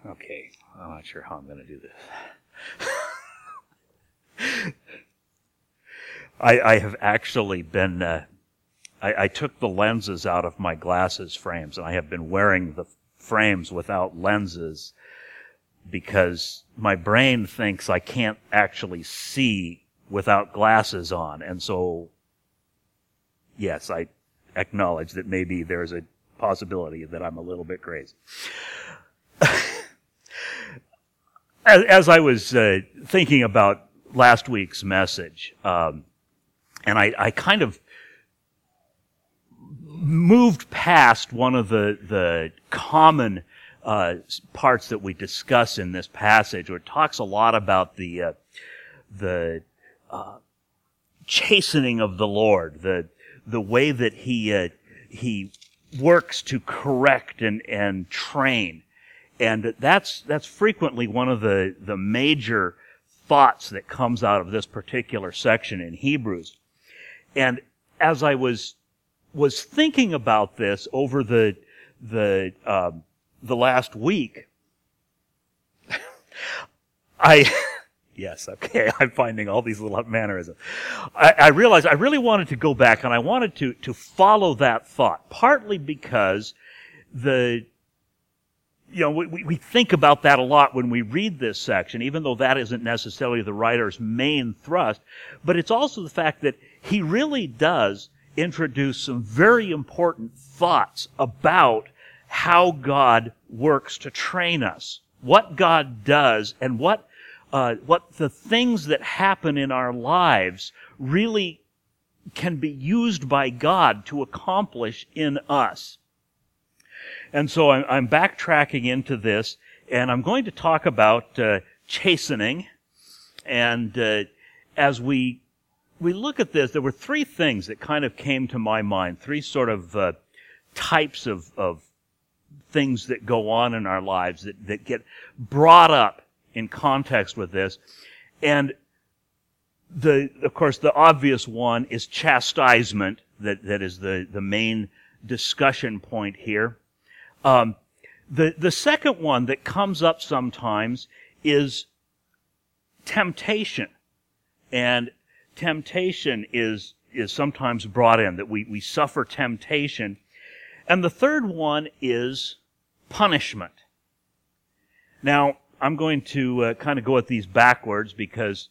Okay, I'm not sure how I'm going to do this. I have actually been, I took the lenses out of my glasses frames, and I have been wearing the frames without lenses because my brain thinks I can't actually see without glasses on. And so, yes, I acknowledge that maybe there's a possibility that I'm a little bit crazy. As I was thinking about last week's message, and I kind of moved past one of the common parts that we discuss in this passage, where it talks a lot about the chastening of the Lord, the way that he works to correct and train. And that's frequently one of the major thoughts that comes out of this particular section in Hebrews. And as I was thinking about this over the last week, yes, okay, I'm finding all these little mannerisms. I realized I really wanted to go back and I wanted to follow that thought, partly because we think about that a lot when we read this section, even though that isn't necessarily the writer's main thrust. But it's also the fact that he really does introduce some very important thoughts about how God works to train us, what God does, and what the things that happen in our lives really can be used by God to accomplish in us. And so I'm backtracking into this, and I'm going to talk about chastening. And as we look at this, there were three things that kind of came to my mind, three sort of types of things that go on in our lives that get brought up in context with this. And of course, the obvious one is chastisement, that is the main discussion point here. The second one that comes up sometimes is temptation. And temptation is sometimes brought in, that we suffer temptation. And the third one is punishment. Now, I'm going to kind of go at these backwards because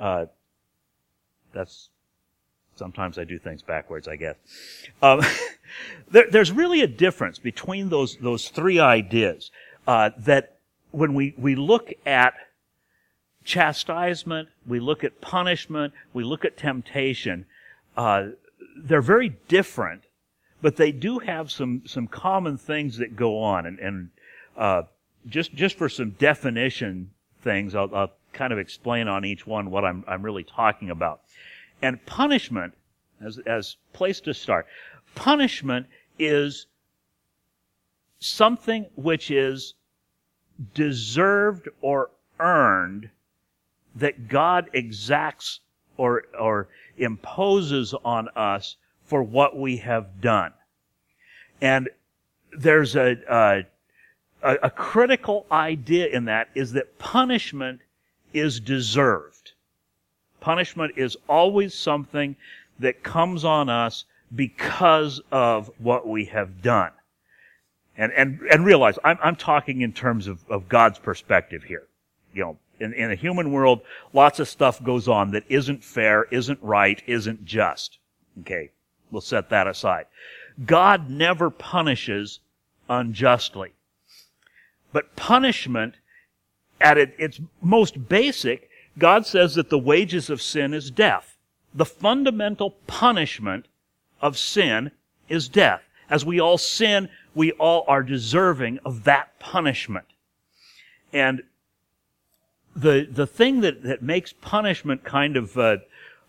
sometimes I do things backwards, I guess. There's really a difference between those three ideas, that when we look at chastisement, we look at punishment, we look at temptation, they're very different, but they do have some common things that go on. And just for some definition things, I'll kind of explain on each one what I'm really talking about. And punishment, as place to start, punishment is something which is deserved or earned that God exacts or imposes on us for what we have done. And there's a critical idea in that, is that punishment is deserved. Punishment is always something that comes on us because of what we have done. And realize, I'm talking in terms of God's perspective here. In a human world, lots of stuff goes on that isn't fair, isn't right, isn't just. Okay, we'll set that aside. God never punishes unjustly. But punishment, at its most basic, God says that the wages of sin is death. The fundamental punishment of sin is death. As we all sin, we all are deserving of that punishment. And the thing that makes punishment kind of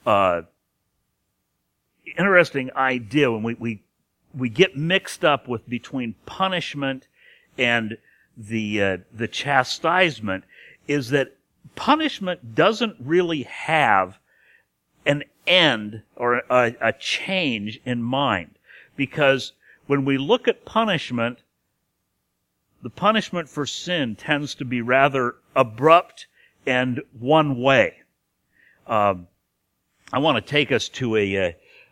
interesting idea when we get mixed up with between punishment and the chastisement is that punishment doesn't really have an end or a change in mind. Because when we look at punishment, the punishment for sin tends to be rather abrupt and one way. I want to take us to a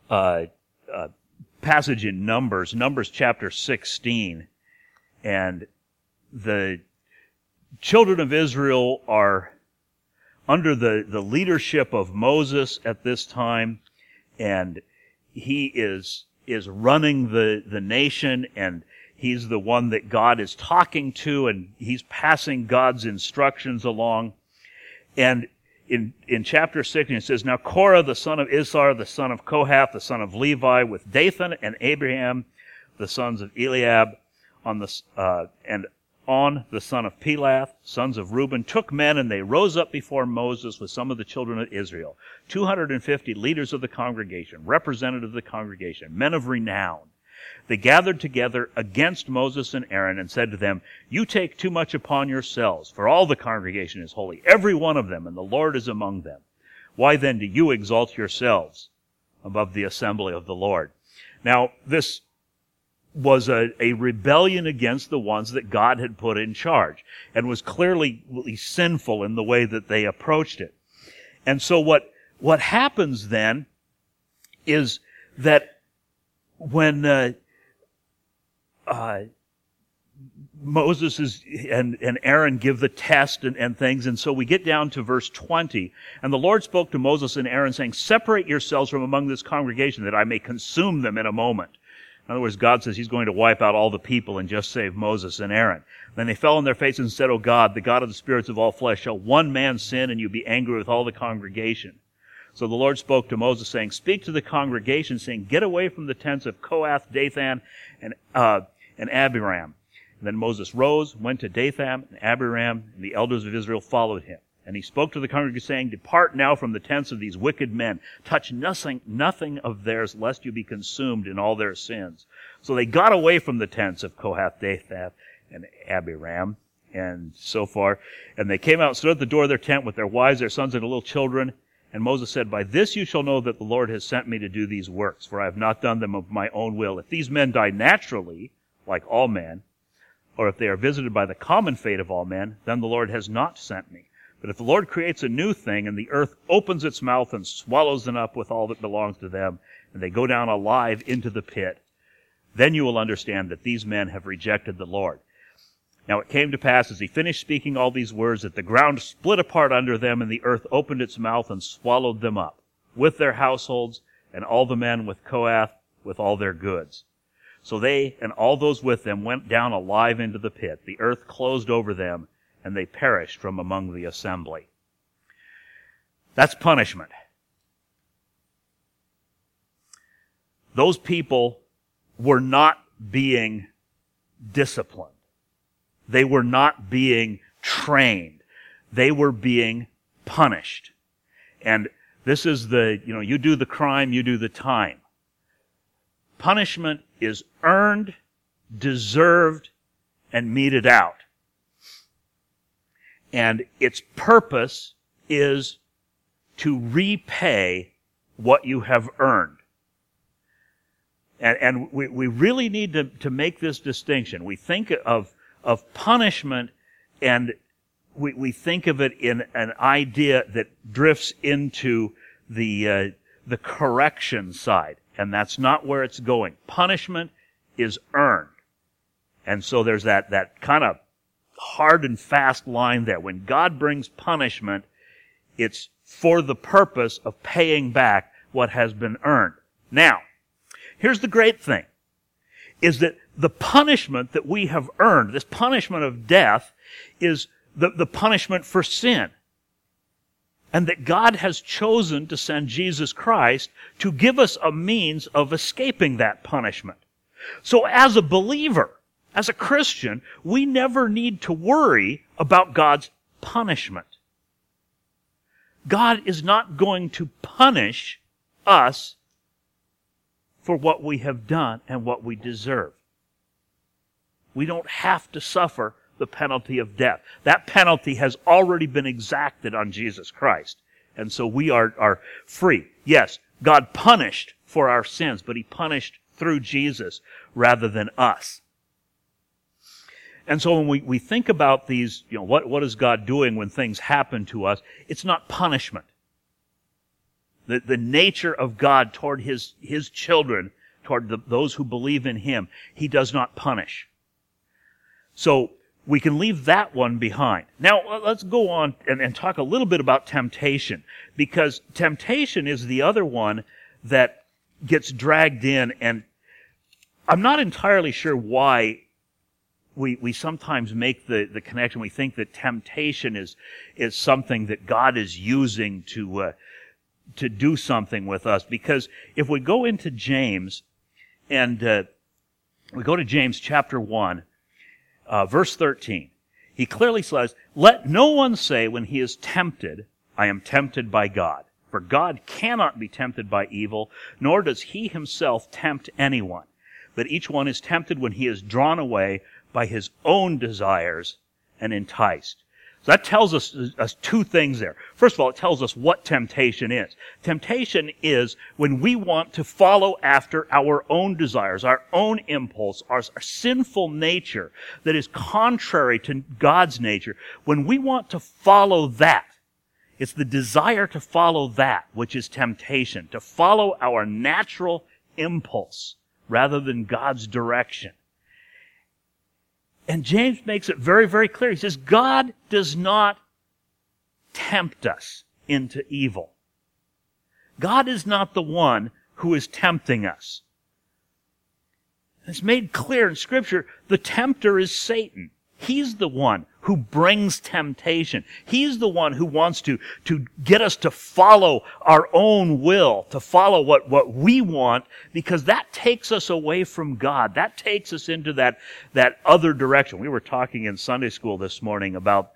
passage in Numbers chapter 16. And the children of Israel are under the leadership of Moses at this time, and he is running the nation, and he's the one that God is talking to, and he's passing God's instructions along. And in chapter 16 it says, "Now Korah, the son of Issachar, the son of Kohath, the son of Levi, with Dathan and Abiram, the sons of Eliab, and On, the son of Pelath, sons of Reuben, took men, and they rose up before Moses with some of the children of Israel, 250 leaders of the congregation, representatives of the congregation, men of renown. They gathered together against Moses and Aaron and said to them, 'You take too much upon yourselves, for all the congregation is holy, every one of them, and the Lord is among them. Why then do you exalt yourselves above the assembly of the Lord?'" Now, this was a rebellion against the ones that God had put in charge, and was clearly sinful in the way that they approached it. And so what happens then is that when Moses and Aaron give the test and things, and so we get down to verse 20, "And the Lord spoke to Moses and Aaron, saying, 'Separate yourselves from among this congregation, that I may consume them in a moment.'" In other words, God says he's going to wipe out all the people and just save Moses and Aaron. "Then they fell on their faces and said, 'O God, the God of the spirits of all flesh, shall one man sin, and you be angry with all the congregation?' So the Lord spoke to Moses, saying, 'Speak to the congregation, saying, Get away from the tents of Kohath, Dathan, and Abiram.' And then Moses rose, went to Dathan and Abiram, and the elders of Israel followed him. And he spoke to the congregation, saying, 'Depart now from the tents of these wicked men. Touch nothing of theirs, lest you be consumed in all their sins.' So they got away from the tents of Kohath, Dathan, and Abiram, and so far. And they came out and stood at the door of their tent with their wives, their sons, and their little children. And Moses said, 'By this you shall know that the Lord has sent me to do these works, for I have not done them of my own will. If these men die naturally, like all men, or if they are visited by the common fate of all men, then the Lord has not sent me. But if the Lord creates a new thing, and the earth opens its mouth and swallows them up with all that belongs to them, and they go down alive into the pit, then you will understand that these men have rejected the Lord.' Now it came to pass, as he finished speaking all these words, that the ground split apart under them, and the earth opened its mouth and swallowed them up, with their households, and all the men with Kohath, with all their goods. So they and all those with them went down alive into the pit. The earth closed over them, and they perished from among the assembly." That's punishment. Those people were not being disciplined. They were not being trained. They were being punished. And this is you do the crime, you do the time. Punishment is earned, deserved, and meted out. And its purpose is to repay what you have earned. And we really need to make this distinction. We think of punishment, and we think of it in an idea that drifts into the correction side. And that's not where it's going. Punishment is earned. And so there's that kind of hard and fast line there. When God brings punishment, it's for the purpose of paying back what has been earned. Now, here's the great thing, is that the punishment that we have earned, this punishment of death, is the punishment for sin. And that God has chosen to send Jesus Christ to give us a means of escaping that punishment. So as a believer, as a Christian, we never need to worry about God's punishment. God is not going to punish us for what we have done and what we deserve. We don't have to suffer the penalty of death. That penalty has already been exacted on Jesus Christ. And so we are free. Yes, God punished for our sins, but He punished through Jesus rather than us. And so when we think about these, what is God doing when things happen to us, it's not punishment. The nature of God toward His children, toward those who believe in Him, He does not punish. So we can leave that one behind. Now let's go on and talk a little bit about temptation, because temptation is the other one that gets dragged in, and I'm not entirely sure why we sometimes make the connection. We think that temptation is something that God is using to do something with us. Because if we go into James, and we go to James chapter 1, verse 13, he clearly says, "Let no one say when he is tempted, I am tempted by God. For God cannot be tempted by evil, nor does He Himself tempt anyone. But each one is tempted when he is drawn away by his own desires and enticed." So that tells us two things there. First of all, it tells us what temptation is. Temptation is when we want to follow after our own desires, our own impulse, our sinful nature that is contrary to God's nature. When we want to follow that, it's the desire to follow that which is temptation, to follow our natural impulse rather than God's direction. And James makes it very, very clear. He says, God does not tempt us into evil. God is not the one who is tempting us. It's made clear in Scripture, the tempter is Satan. He's the one who brings temptation. He's the one who wants to get us to follow our own will, to follow what we want, because that takes us away from God. That takes us into that other direction. We were talking in Sunday school this morning about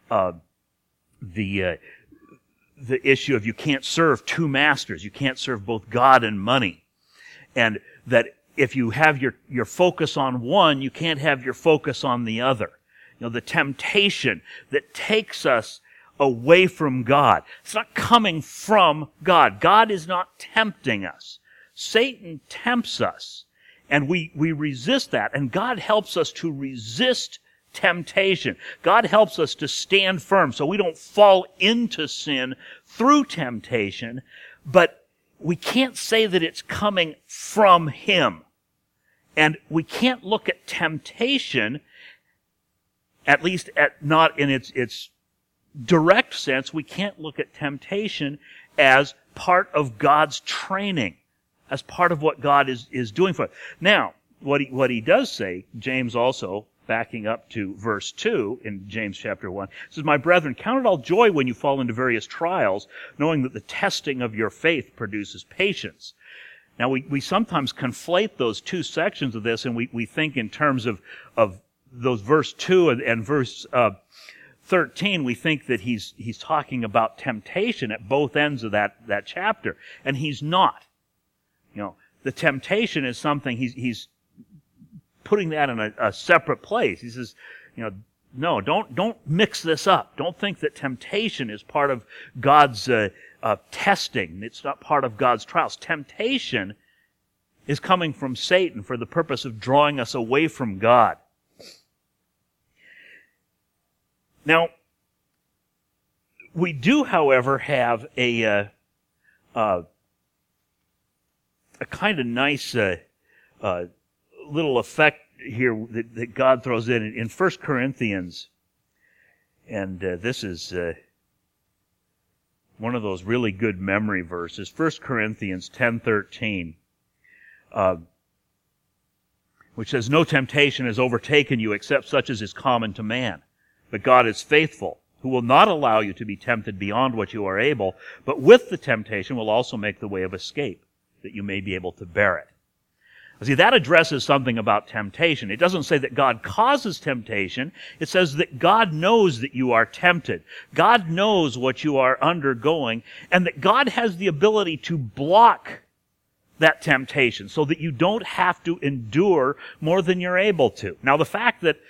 the issue of you can't serve two masters. You can't serve both God and money. And that if you have your focus on one, you can't have your focus on the other. The temptation that takes us away from God. It's not coming from God. God is not tempting us. Satan tempts us, and we resist that, and God helps us to resist temptation. God helps us to stand firm so we don't fall into sin through temptation, but we can't say that it's coming from Him. And we can't look at temptation, at least not in its direct sense, we can't look at temptation as part of God's training, as part of what God is doing for us. Now, what he does say, James also, backing up to verse 2 in James chapter 1, says, "My brethren, count it all joy when you fall into various trials, knowing that the testing of your faith produces patience." Now, we sometimes conflate those two sections of this, and we think in terms of those verse 2 and verse 13, we think that he's talking about temptation at both ends of that chapter, and he's not. The temptation is something he's putting that in a separate place. He says, no, don't mix this up. Don't think that temptation is part of God's testing. It's not part of God's trials. Temptation is coming from Satan for the purpose of drawing us away from God. Now, we do, however, have a kind of nice little effect here that God throws in 1 Corinthians, and this is one of those really good memory verses. 1 Corinthians 10:13, which says, "No temptation has overtaken you except such as is common to man. But God is faithful, who will not allow you to be tempted beyond what you are able, but with the temptation will also make the way of escape, that you may be able to bear it." See, that addresses something about temptation. It doesn't say that God causes temptation. It says that God knows that you are tempted. God knows what you are undergoing, and that God has the ability to block that temptation so that you don't have to endure more than you're able to. Now, the fact that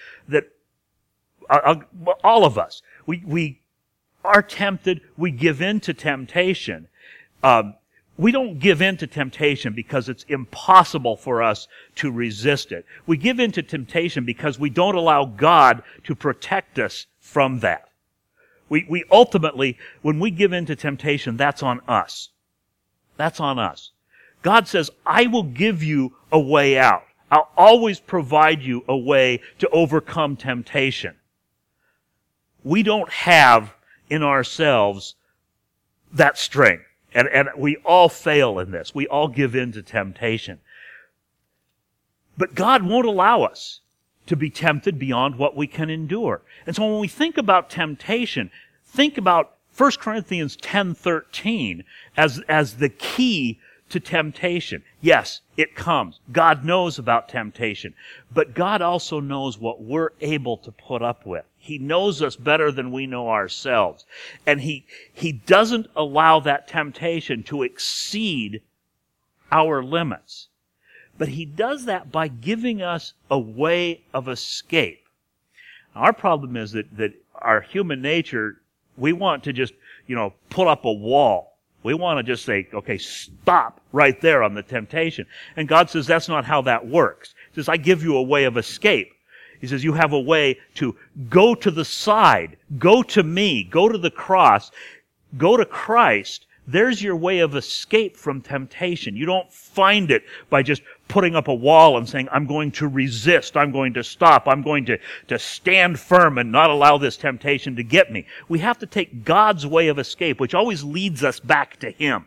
all of us, we are tempted, we give in to temptation. we don't give in to temptation because it's impossible for us to resist it. We give in to temptation because we don't allow God to protect us from that. We ultimately, when we give in to temptation, that's on us. That's on us. God says, I will give you a way out. I'll always provide you a way to overcome temptation. We don't have in ourselves that strength. And we all fail in this. We all give in to temptation. But God won't allow us to be tempted beyond what we can endure. And so when we think about temptation, think about 1 Corinthians 10:13 as the key to temptation. Yes, it comes. God knows about temptation. But God also knows what we're able to put up with. He knows us better than we know ourselves. And He doesn't allow that temptation to exceed our limits. But He does that by giving us a way of escape. Our problem is that our human nature, we want to just, put up a wall. We want to just say, okay, stop right there on the temptation. And God says that's not how that works. He says, I give you a way of escape. He says, you have a way to go to the side, go to me, go to the cross, go to Christ. There's your way of escape from temptation. You don't find it by just putting up a wall and saying, I'm going to resist, I'm going to stop, I'm going to stand firm and not allow this temptation to get me. We have to take God's way of escape, which always leads us back to Him.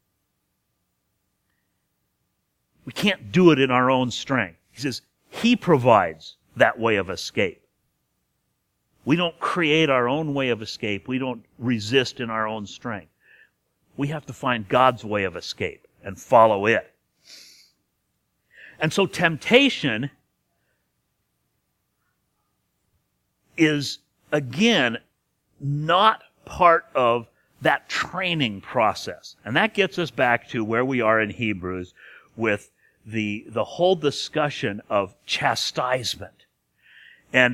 We can't do it in our own strength. He says, He provides that way of escape. We don't create our own way of escape. We don't resist in our own strength. We have to find God's way of escape and follow it. And so temptation is, again, not part of that training process. And that gets us back to where we are in Hebrews with the whole discussion of chastisement. And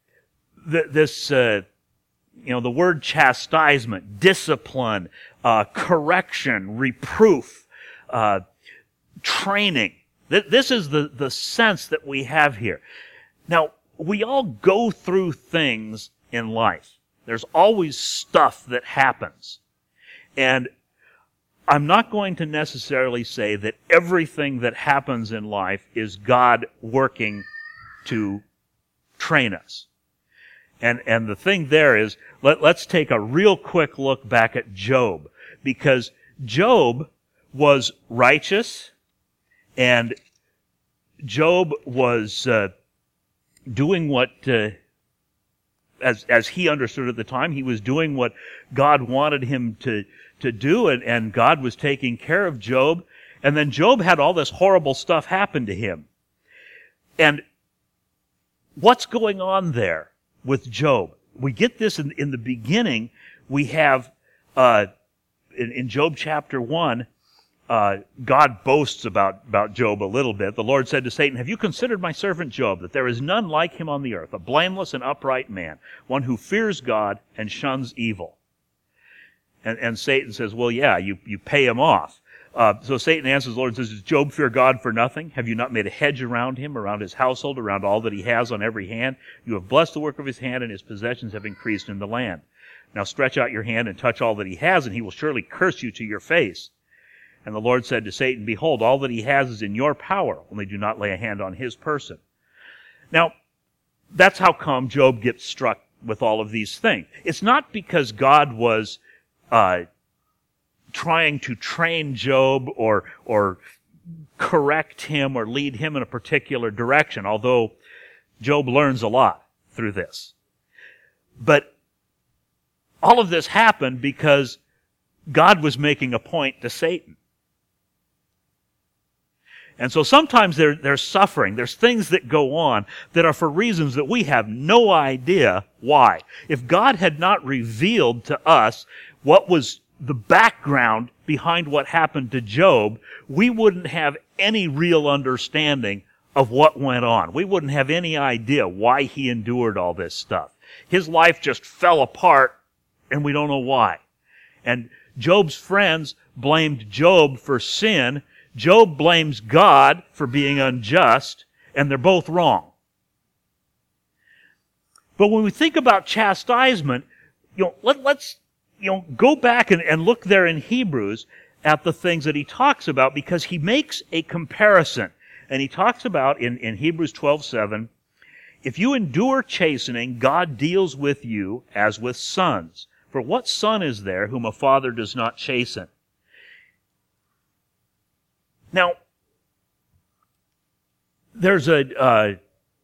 the word chastisement, discipline, correction, reproof, training. This is the sense that we have here. Now, we all go through things in life. There's always stuff that happens. And I'm not going to necessarily say that everything that happens in life is God working to train us. And the thing there is, let's take a real quick look back at Job. Because Job was righteous, and Job was doing what, as he understood at the time, he was doing what God wanted him to do, and God was taking care of Job. And then Job had all this horrible stuff happen to him. And what's going on there with Job? We get this in the beginning. We have, in Job chapter 1, God boasts about Job a little bit. The Lord said to Satan, have you considered my servant Job, that there is none like him on the earth, a blameless and upright man, one who fears God and shuns evil? And Satan says, well, yeah, you pay him off. So Satan answers the Lord and says, does Job fear God for nothing? Have you not made a hedge around him, around his household, around all that he has on every hand? You have blessed the work of his hand, and his possessions have increased in the land. Now stretch out your hand and touch all that he has, and he will surely curse you to your face. And the Lord said to Satan, behold, all that he has is in your power, only do not lay a hand on his person. Now, that's how come Job gets struck with all of these things. It's not because God was trying to train Job or correct him or lead him in a particular direction, although Job learns a lot through this. But all of this happened because God was making a point to Satan. And so sometimes there's suffering. There's things that go on that are for reasons that we have no idea why. If God had not revealed to us what was the background behind what happened to Job, we wouldn't have any real understanding of what went on. We wouldn't have any idea why he endured all this stuff. His life just fell apart, and we don't know why. And Job's friends blamed Job for sin. Job blames God for being unjust, and they're both wrong. But when we think about chastisement, let's go back and look there in Hebrews at the things that he talks about, because he makes a comparison. And he talks about in Hebrews 12:7, if you endure chastening, God deals with you as with sons. For what son is there whom a father does not chasten? Now, there's an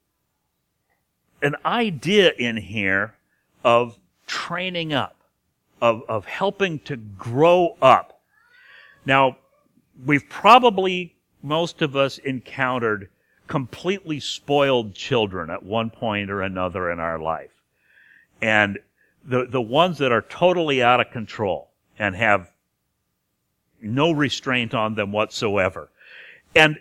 idea in here of training up, of helping to grow up. Now, we've probably, most of us, encountered completely spoiled children at one point or another in our life. And the ones that are totally out of control and have no restraint on them whatsoever. And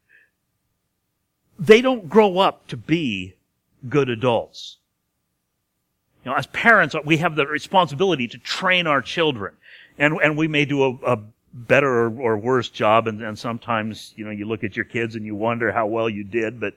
they don't grow up to be good adults. As parents, we have the responsibility to train our children. And we may do a better or worse job, and sometimes, you look at your kids and you wonder how well you did, but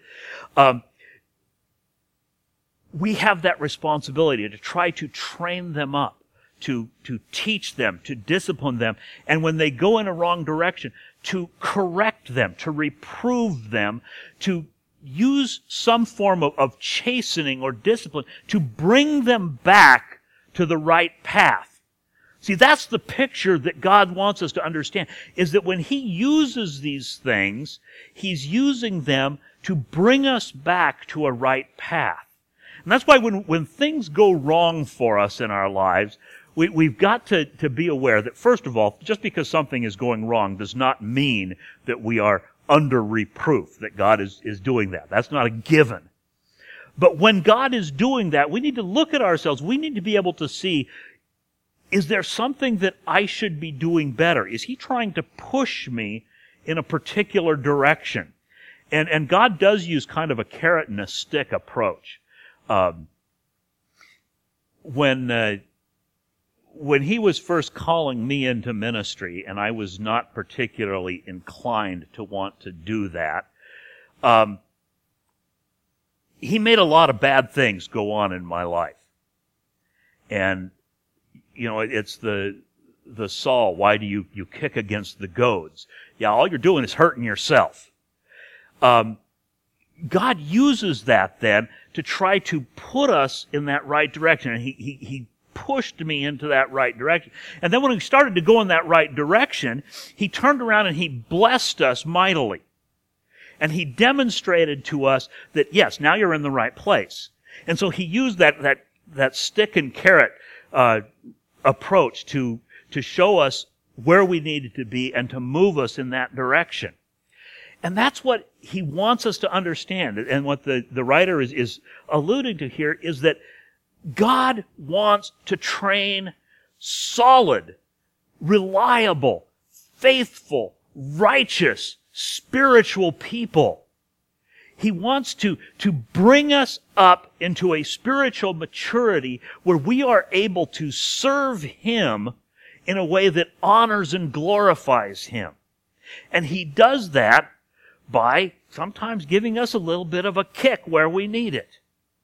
we have that responsibility to try to train them up, to teach them, to discipline them, and when they go in a wrong direction, to correct them, to reprove them, to use some form of chastening or discipline to bring them back to the right path. See, that's the picture that God wants us to understand, is that when He uses these things, He's using them to bring us back to a right path. And that's why when things go wrong for us in our lives, we've got to be aware that, first of all, just because something is going wrong does not mean that we are under reproof, that God is doing that. That's not a given. But when God is doing that, we need to look at ourselves. We need to be able to see, is there something that I should be doing better? Is He trying to push me in a particular direction? And God does use kind of a carrot and a stick approach. When He was first calling me into ministry, and I was not particularly inclined to want to do that, He made a lot of bad things go on in my life. And, it's the Saul, why do you kick against the goads? Yeah, all you're doing is hurting yourself. God uses that then to try to put us in that right direction. And He pushed me into that right direction. And then when we started to go in that right direction, He turned around and He blessed us mightily. And He demonstrated to us that, yes, now you're in the right place. And so He used that stick and carrot approach to show us where we needed to be and to move us in that direction. And that's what He wants us to understand. And what the writer is alluding to here is that God wants to train solid, reliable, faithful, righteous, spiritual people. He wants to bring us up into a spiritual maturity where we are able to serve Him in a way that honors and glorifies Him. And He does that by sometimes giving us a little bit of a kick where we need it.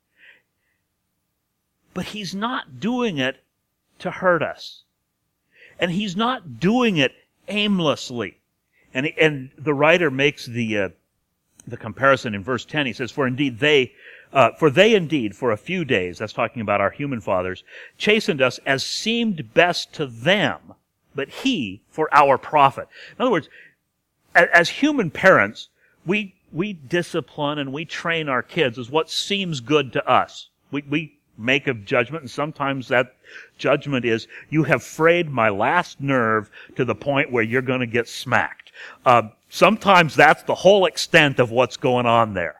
But He's not doing it to hurt us. And He's not doing it aimlessly. And the writer makes the comparison in verse 10. He says, For they indeed, for a few days, that's talking about our human fathers, chastened us as seemed best to them, but He for our profit. In other words, as human parents, we discipline and we train our kids as what seems good to us. We make a judgment, and sometimes that judgment is, you have frayed my last nerve to the point where you're going to get smacked. Sometimes that's the whole extent of what's going on there.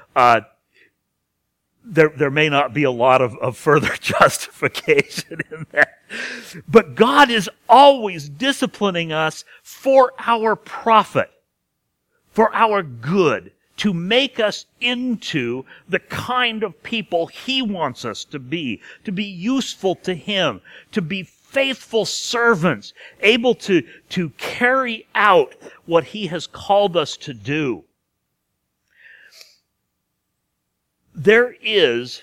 There may not be a lot of further justification in that. But God is always disciplining us for our profit, for our good, to make us into the kind of people He wants us to be useful to Him, to be faithful servants, able to carry out what He has called us to do. There is,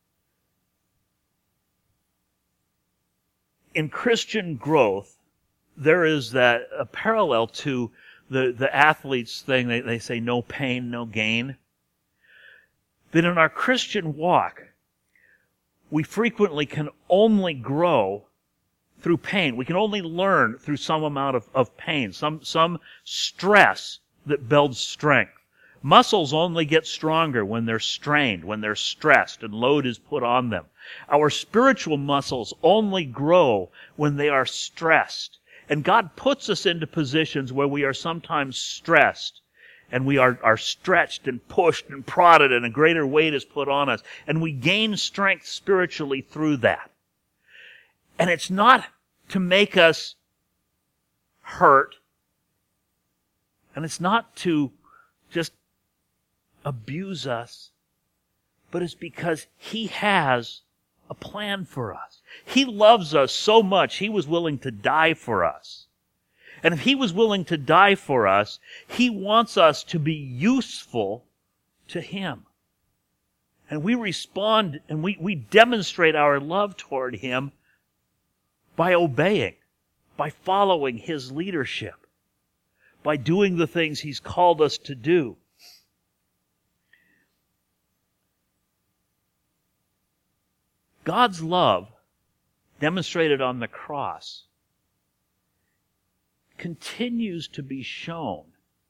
in Christian growth, there is a parallel to the athletes thing. They say no pain, no gain. That in our Christian walk, we frequently can only grow through pain. We can only learn through some amount of pain, some stress that builds strength. Muscles only get stronger when they're strained, when they're stressed and load is put on them. Our spiritual muscles only grow when they are stressed. And God puts us into positions where we are sometimes stressed and we are stretched and pushed and prodded and a greater weight is put on us. And we gain strength spiritually through that. And it's not to make us hurt. And it's not to just abuse us, but it's because He has a plan for us. He loves us so much, He was willing to die for us. And if He was willing to die for us, He wants us to be useful to Him. And we respond and we demonstrate our love toward Him by obeying, by following His leadership, by doing the things He's called us to do. God's love, demonstrated on the cross, continues to be shown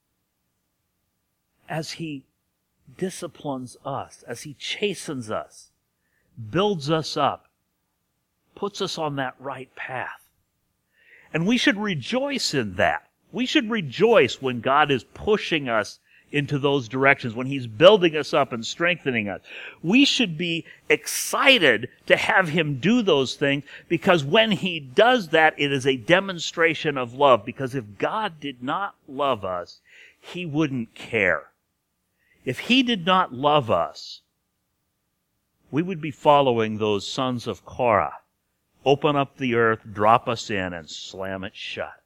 as He disciplines us, as He chastens us, builds us up, puts us on that right path. And we should rejoice in that. We should rejoice when God is pushing us into those directions, when He's building us up and strengthening us. We should be excited to have Him do those things, because when He does that, it is a demonstration of love. Because if God did not love us, He wouldn't care. If He did not love us, we would be following those sons of Korah. Open up the earth, drop us in, and slam it shut.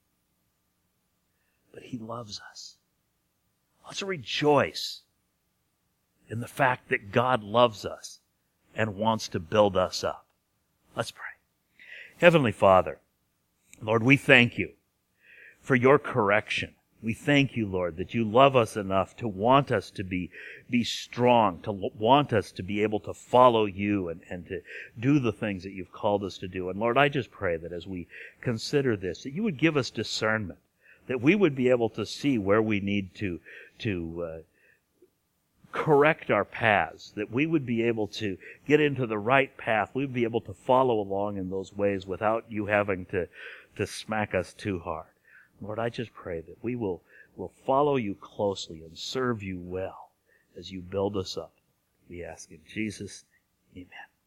But He loves us. Let's rejoice in the fact that God loves us and wants to build us up. Let's pray. Heavenly Father, Lord, we thank You for Your correction. We thank You, Lord, that You love us enough to want us to be strong, to want us to be able to follow You and to do the things that You've called us to do. And Lord, I just pray that as we consider this, that You would give us discernment, that we would be able to see where we need to correct our paths, that we would be able to get into the right path. We would be able to follow along in those ways without You having to smack us too hard. Lord, I just pray that we will follow You closely and serve You well as You build us up. We ask in Jesus' name, amen.